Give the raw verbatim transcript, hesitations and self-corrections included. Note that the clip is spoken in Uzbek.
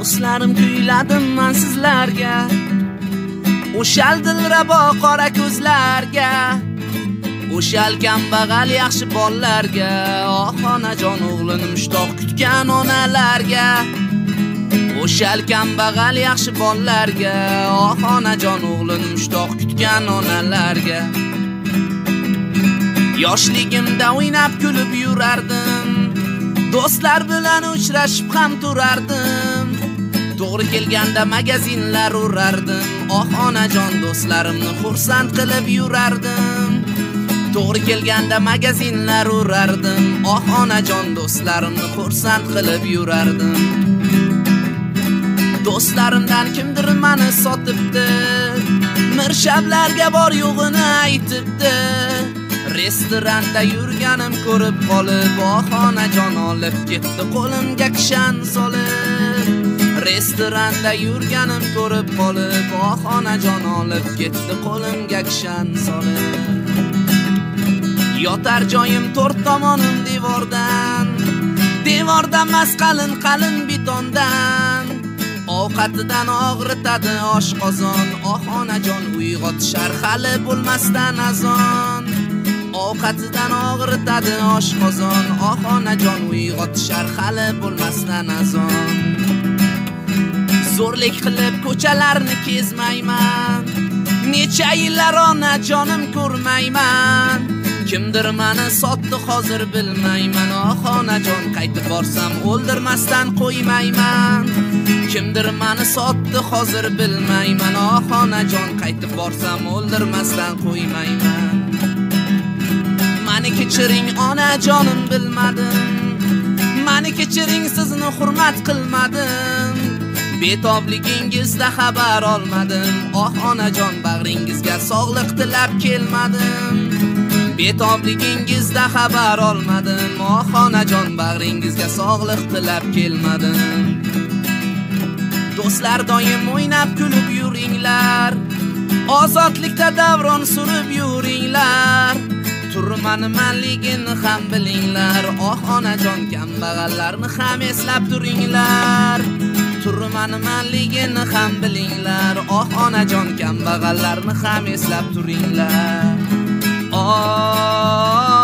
do'stlarim kuyladim men sizlarga, o'shal dilrabo qora ko'zlarga, o'shal kambag'al yaxshi bolalarga, oh onajon o'g'lini mushtoq kutgan onalarga, o'shal kambag'al yaxshi bolalarga, oh onajon o'g'lini mushtoq kutgan onalarga. Yoshligimda o'ynab kulib yurardim, do'stlar bilan uchrashib ham turardim. To'g'ri kelganda magazinlar urardim, oh onajon do'stlarimni xursand qilib yurardim. To'g'ri kelganda magazinlar urardim, oh onajon do'stlarimni xursand qilib yurardim. Do'stlarimdan kimdir meni sotibdi, mirshablarga bor yo'g'ini aytibdi. Restoranda yurganim ko'rib qolib, oh onajon olib ketdi qo'limga kishan solib. Restoranda yurganim ko'rib qolib, oh onajon olib ketdi qo'limga kishan solib. Yotar joyim to'rt tomonim devordan, devordan mas qalin qalin betondan. Ovqatidan og'ritadi oshqozon, oh onajon uyg'otishar hali bo'lmasdan azon. Ovqatidan og'ritadi oshqozon, oh onajon uyg'otishar hali bo'lmasdan azon. Zo'rlik qilib ko'chalarni kezmayman, necha yillar onajonim ko'rmayman. Kimdir meni sotdi hozir bilmayman, oh onajon qaytib borsam o'ldirmasdan qo'ymayman. Kimdir meni sotdi hozir bilmayman, oh onajon qaytib borsam o'ldirmasdan qo'ymayman. Meni kechiring onajonim bilmadim, meni kechiring sizni hurmat qilmadim. Betobligingizda xabar olmadim, oh onajon bag'ringizga sog'liq tilab kelmadim. Betobligingizda xabar olmadim, oh onajon bag'ringizga sog'liq tilab kelmadim. Do'stlar doim o'ynab kulib yuringlar, ozodlikda davron surib yuringlar. Turmani manligini ham bilinglar, oh onajon kambag'allarni ham eslab turinglar. Turmani manligini ham bilinglar, oh onajon kambag'allarni ham eslab turinglar. Oh